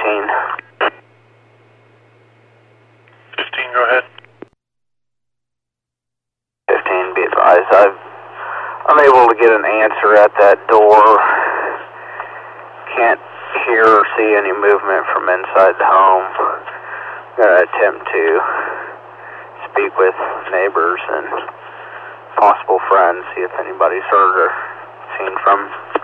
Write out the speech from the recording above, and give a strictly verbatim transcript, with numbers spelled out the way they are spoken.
fifteen. fifteen, go ahead. fifteen, be advised. I've, I'm able to get an answer at that door. Can't hear or see any movement from inside the home. Gonna attempt to speak with neighbors and possible friends, see if anybody's heard or seen from